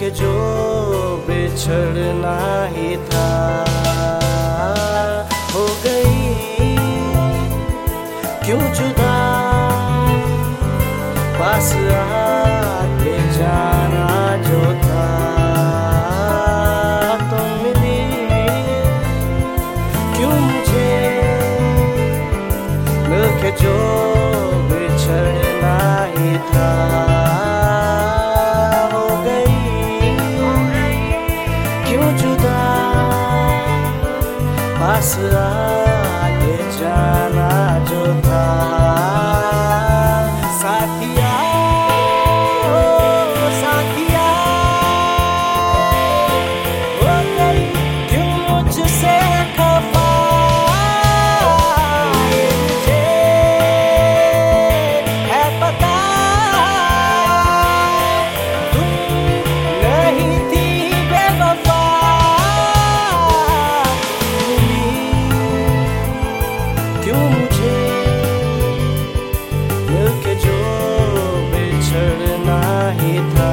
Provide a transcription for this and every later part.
मिलके जो बिछड़ना ही था, हो गई क्यों जुदा, पास आके जाना जो था। तो मिली क्यों मुझे, मिलके जो बिछड़ना ही था, हो गई क्यों जुदा, पास आके जाना जो था। साथिया ओ साथिया, हो गई क्यों मुझसे खफा, मुझे है पता तुम नहीं थी बेवफा। क्यों मुझे मिलके जो बिछड़ना ही था,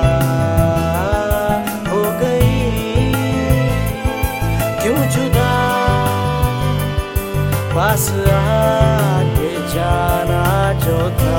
हो गई क्यों जुदा, पास आके जाना जो था।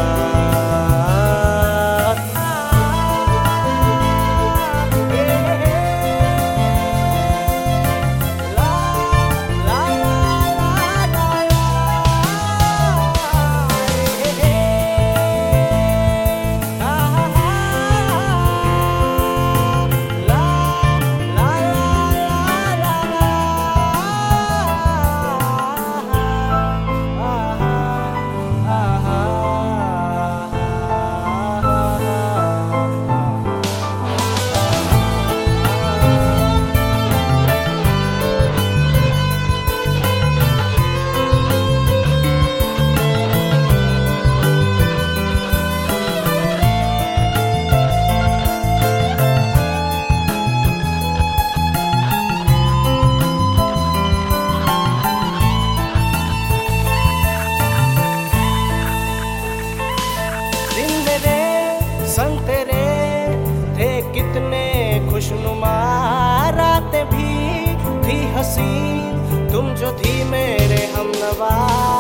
संग तेरे थे कितने खुशनुमा, रातें भी थी हसीन तुम जो थी मेरे हमनवा।